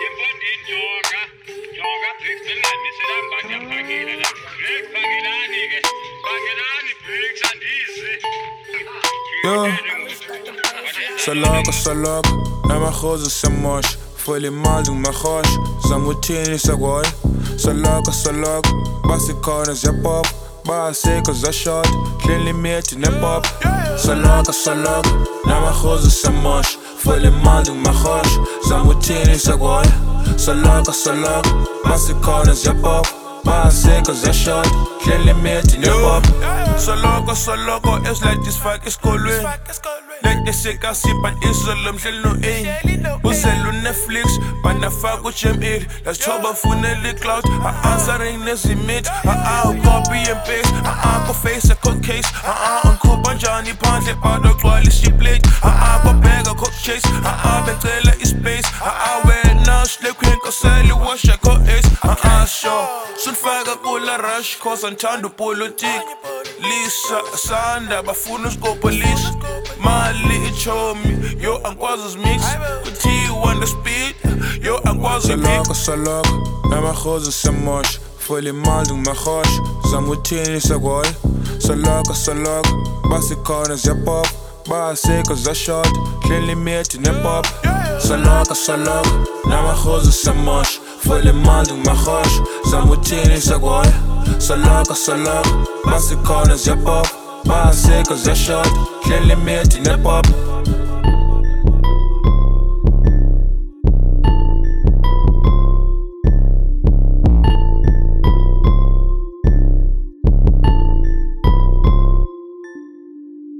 Yeah. Salak, na mijn gozer zijn mosh. Voel je mal, doe maar gosh. Zamutini sa goy. Salak, basi corners, ja pop. Ba zeker za shot. Cleanly meertje, ne pop. Salak, na mijn gozer zijn mosh. Voel je mal, doe maar gosh. Zamutini sa goy. Salak, basi corners, ja pop. Ba zeker za shot. Cleanly meertje, ne pop. Saloko, it's like this fuck is cool. Like the sick, I see, but it's a lump, she'll know ain't. Who's on Netflix, but the fuck with him eat. Let's trouble for Nelly Cloud. I answering this image. Copy and paste. Go face a cook case. On Coop and Johnny Pants, they part of quality plate. Go bag a cook chase. Been telling is space. Wear now, slip quick, or sell you wash a cook ace. Sure. Soon faggot pull a rush, cause I'm trying to pull a tick. Lisa, Sanda, bafunos go police. Mali, it show me. Yo, angkwazos mix. With T1 the speed. Yo, angkwazos mix. Salak, na mijn gozer zijn mosh. Voel je mal, doe maar gosh. Zamutini sa goy. Salak, basi corners, ja pop. Ba zeker za shot. Cleanly meertje, ne pop. Salak, na mijn gozer zijn mosh. Voel je mal, doe maar gosh. Zamutini sa goy. Salak, basi corners, ja pop. Ba zeker za shot. Cleanly meertje, ne pop.